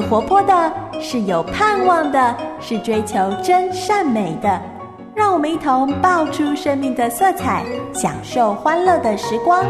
活泼的，是有盼望的，是追求真善美的。让我们一同爆出生命的色彩，享受欢乐的时光。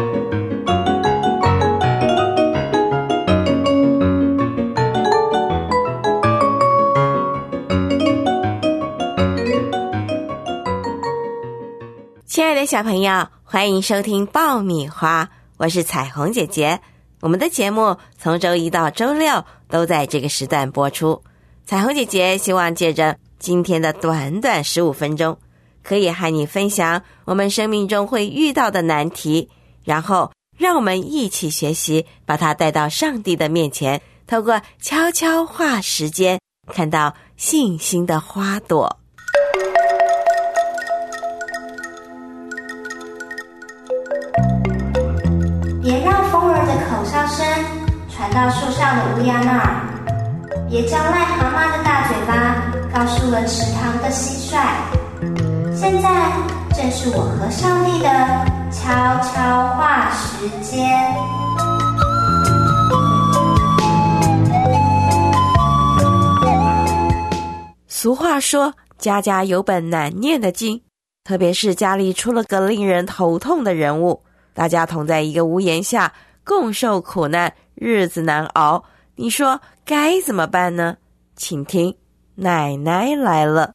亲爱的小朋友，欢迎收听爆米花，我是彩虹姐姐。我们的节目从周一到周六都在这个时段播出。彩虹姐姐希望借着今天的短短15分钟，可以和你分享我们生命中会遇到的难题，然后让我们一起学习，把它带到上帝的面前，透过悄悄话时间，看到信心的花朵。 别让风儿的口哨声传到树上的乌鸦那儿，别叫癞蛤蟆的大嘴巴告诉了池塘的蟋蟀。现在正是我和上帝的悄悄话时间。 俗话说，家家有本难念的经，特别是家里出了个令人头痛的人物，大家同在一个屋檐下，共受苦难，日子难熬，你说该怎么办呢？请听，奶奶来了。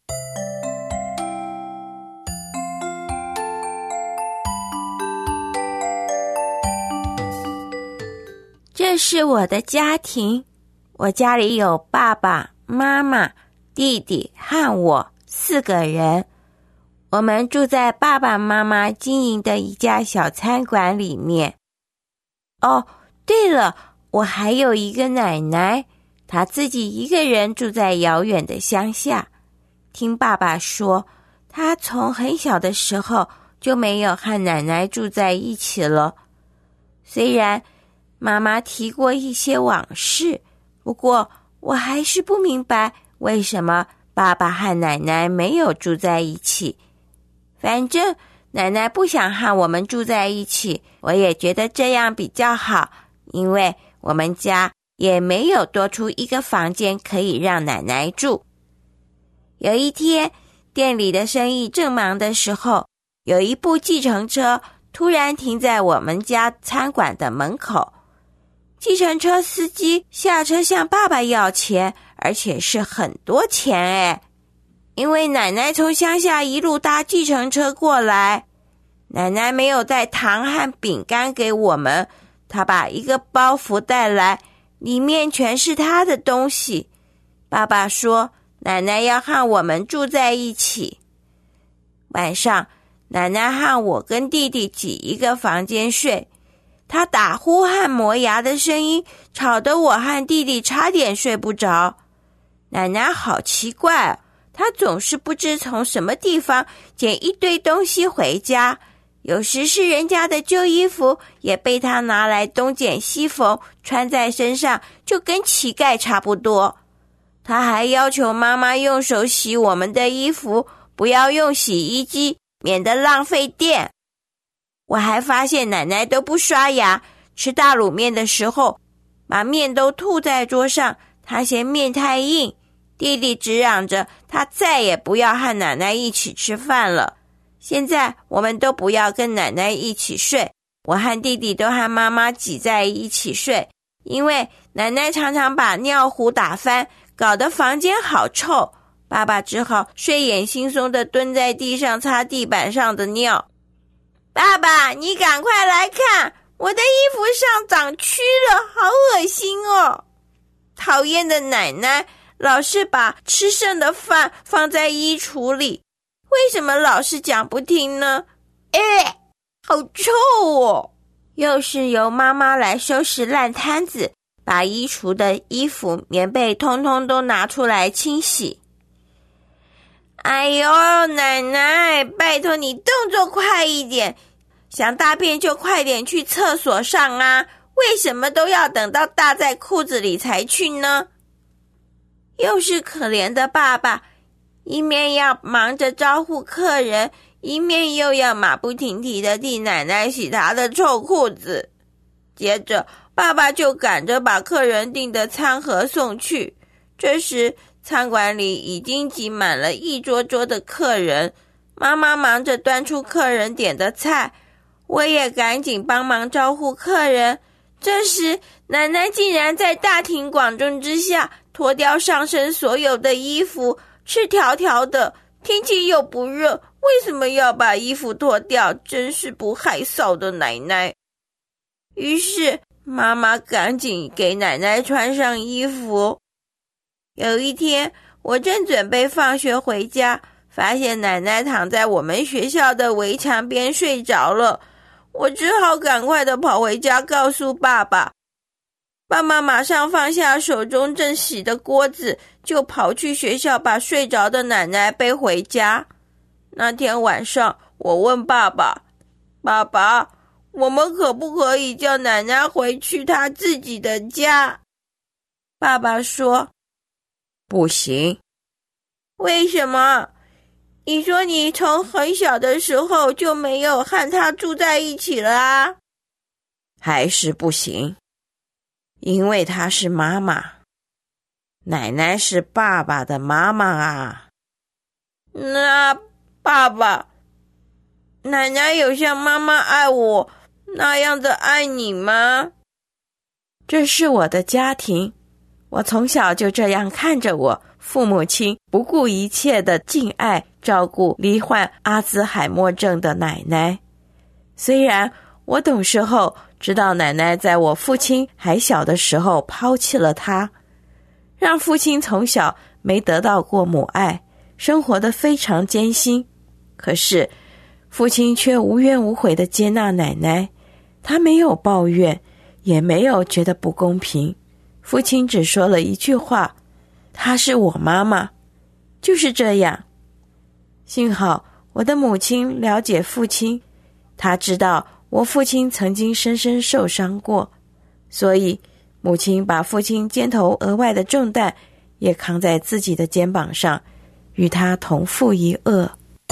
这是我的家庭，我家里有爸爸妈妈、弟弟和我4个人。我们住在爸爸妈妈经营的一家小餐馆里面。哦，对了，我还有一个奶奶，她自己一个人住在遥远的乡下。听爸爸说，她从很小的时候就没有和奶奶住在一起了。虽然妈妈提过一些往事，不过我还是不明白为什么爸爸和奶奶没有住在一起。反正奶奶不想和我们住在一起，我也觉得这样比较好，因为我们家也没有多出一个房间可以让奶奶住。有一天，店里的生意正忙的时候，有一部计程车突然停在我们家餐馆的门口。计程车司机下车向爸爸要钱，而且是很多钱哎。因为奶奶从乡下一路搭计程车过来，奶奶没有带糖和饼干给我们，她把一个包袱带来，里面全是她的东西。爸爸说，奶奶要和我们住在一起。晚上，奶奶和我跟弟弟挤一个房间睡，她打呼和磨牙的声音吵得我和弟弟差点睡不着。奶奶好奇怪哦，他总是不知从什么地方捡一堆东西回家，有时是人家的旧衣服，也被他拿来东捡西缝，穿在身上就跟乞丐差不多。他还要求妈妈用手洗我们的衣服，不要用洗衣机，免得浪费电。我还发现奶奶都不刷牙，吃大卤面的时候把面都吐在桌上，她嫌面太硬。弟弟直嚷着他再也不要和奶奶一起吃饭了。现在我们都不要跟奶奶一起睡，我和弟弟都和妈妈挤在一起睡，因为奶奶常常把尿壶打翻，搞得房间好臭。爸爸只好睡眼惺忪地蹲在地上擦地板上的尿。爸爸，你赶快来看，我的衣服上长蛆了，好恶心哦！讨厌的奶奶老是把吃剩的饭放在衣橱里，为什么老是讲不听呢？好臭哦！又是由妈妈来收拾烂摊子，把衣橱的衣服、棉被通通都拿出来清洗。哎呦，奶奶，拜托你动作快一点，想大便就快点去厕所上啊，为什么都要等到大在裤子里才去呢？又是可怜的爸爸，一面要忙着招呼客人，一面又要马不停蹄地替奶奶洗她的臭裤子。接着，爸爸爸就赶着把客人订的餐盒送去。这时餐馆里已经挤满了一桌桌的客人，妈妈忙着端出客人点的菜，我也赶紧帮忙招呼客人。这时奶奶竟然在大庭广众之下脱掉上身所有的衣服，赤条条的，天气又不热，为什么要把衣服脱掉？真是不害臊的奶奶。于是妈妈赶紧给奶奶穿上衣服。有一天，我正准备放学回家，发现奶奶躺在我们学校的围墙边睡着了。我只好赶快地跑回家告诉爸爸。爸爸马上放下手中正洗的锅子，就跑去学校把睡着的奶奶背回家。那天晚上，我问爸爸：爸爸，我们可不可以叫奶奶回去她自己的家？爸爸说：不行。为什么？你说你从很小的时候就没有和她住在一起了啊？还是不行，因为她是妈妈，奶奶是爸爸的妈妈啊。那爸爸，奶奶有像妈妈爱我那样的爱你吗？这是我的家庭，我从小就这样看着我父母亲不顾一切的敬爱照顾罹患阿兹海默症的奶奶。虽然我懂事后知道奶奶在我父亲还小的时候抛弃了他，让父亲从小没得到过母爱，生活得非常艰辛，可是父亲却无怨无悔地接纳奶奶，他没有抱怨，也没有觉得不公平。父亲只说了一句话：她是我妈妈。就是这样。幸好我的母亲了解父亲，她知道我父亲曾经深深受伤过，所以母亲把父亲肩头额外的重担也扛在自己的肩膀上，与他同负一轭。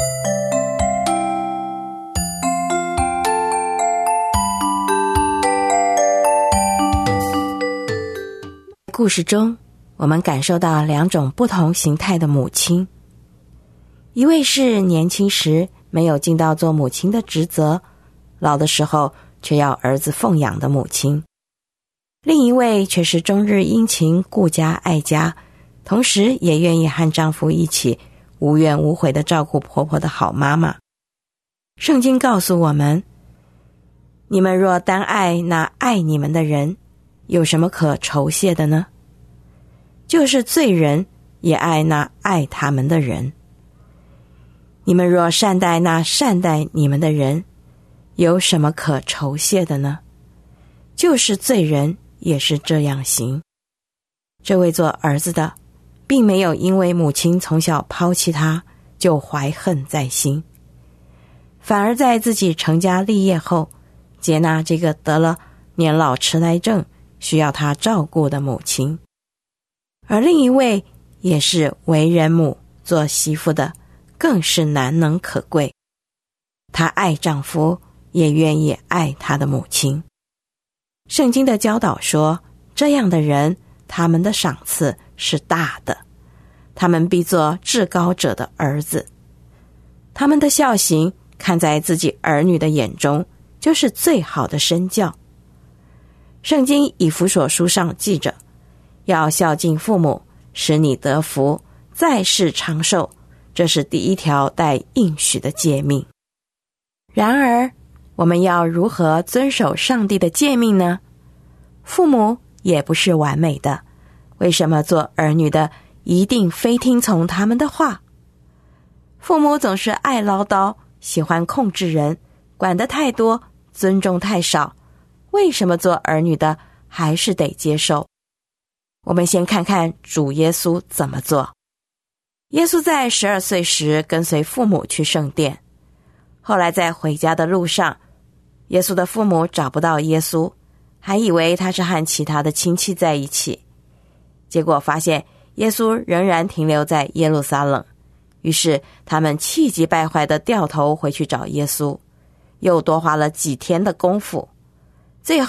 故事中，我们感受到两种不同形态的母亲。一位是年轻时没有尽到做母亲的职责，老的时候却要儿子奉养的母亲；另一位却是终日殷勤顾家爱家，同时也愿意和丈夫一起无怨无悔地照顾婆婆的好妈妈。圣经告诉我们，你们若单爱那爱你们的人，有什么可酬谢的呢？就是罪人也爱那爱他们的人。你们若善待那善待你们的人，有什么可酬谢的呢？就是罪人也是这样行。这位做儿子的，并没有因为母亲从小抛弃他就怀恨在心，反而在自己成家立业后，接纳这个得了年老痴呆症需要他照顾的母亲。而另一位也是为人母做媳妇的，更是难能可贵。她爱丈夫，也愿意爱她的母亲。圣经的教导说，这样的人，他们的赏赐是大的，他们必做至高者的儿子。他们的孝行看在自己儿女的眼中，就是最好的身教。圣经以弗所书上记着，要孝敬父母，使你得福，在世长寿，这是第一条带应许的诫命。然而，我们要如何遵守上帝的诫命呢？父母也不是完美的，为什么做儿女的一定非听从他们的话？父母总是爱唠叨，喜欢控制人，管得太多，尊重太少，为什么做儿女的还是得接受？我们先看看主耶稣怎么做。耶稣在12岁时跟随父母去圣殿，后来在回家的路上，耶稣的父母找不到耶稣，还以为他是和其他的亲戚在一起，结果发现耶稣仍然停留在耶路撒冷，于是他们气急败坏地掉头回去找耶稣，又多花了几天的功夫，最后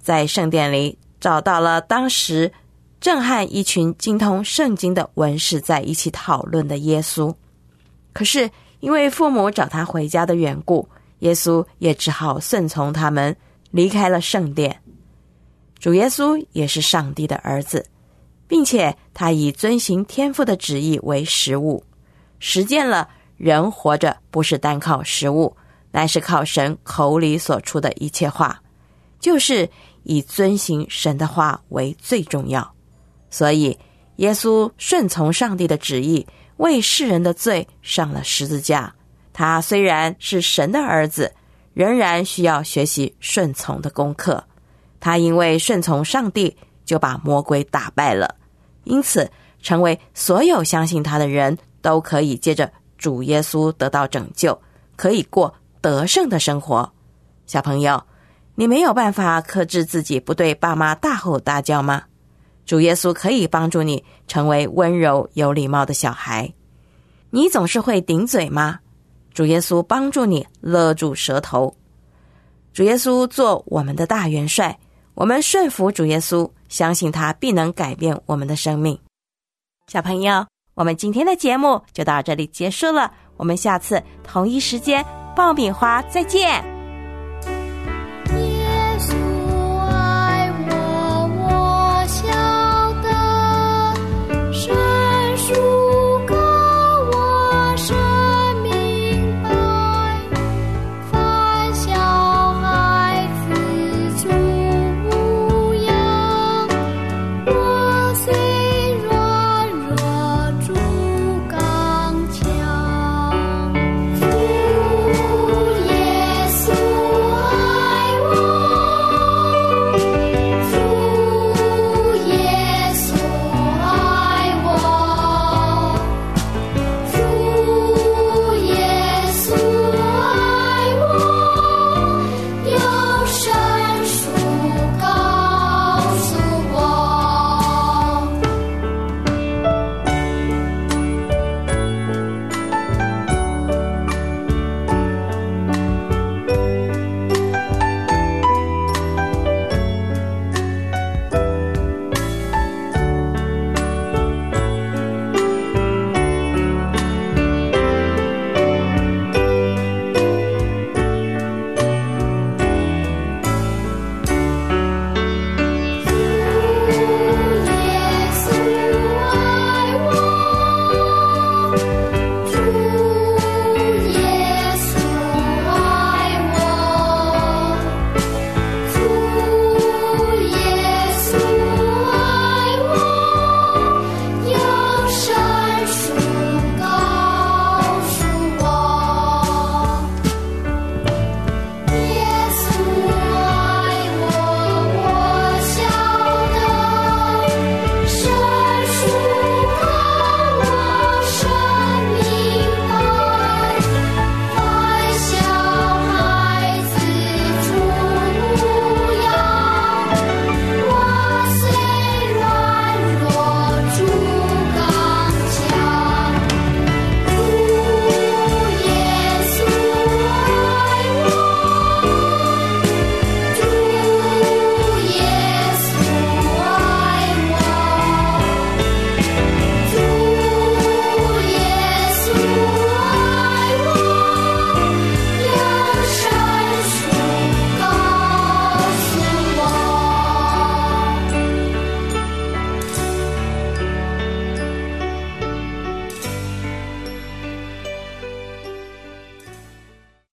在圣殿里找到了当时正和一群精通圣经的文士在一起讨论的耶稣。可是因为父母找他回家的缘故，耶稣也只好顺从他们，离开了圣殿。主耶稣也是上帝的儿子，并且他以遵行天父的旨意为食物，实践了人活着不是单靠食物，乃是靠神口里所出的一切话，就是以遵行神的话为最重要。所以耶稣顺从上帝的旨意，为世人的罪上了十字架。他虽然是神的儿子，仍然需要学习顺从的功课。他因为顺从上帝，就把魔鬼打败了，因此成为所有相信他的人都可以借着主耶稣得到拯救，可以过得胜的生活。小朋友，你没有办法克制自己不对爸妈大吼大叫吗？主耶稣可以帮助你成为温柔有礼貌的小孩。你总是会顶嘴吗？主耶稣帮助你勒住舌头。主耶稣做我们的大元帅，我们顺服主耶稣，相信他必能改变我们的生命。小朋友，我们今天的节目就到这里结束了，我们下次同一时间爆米花再见。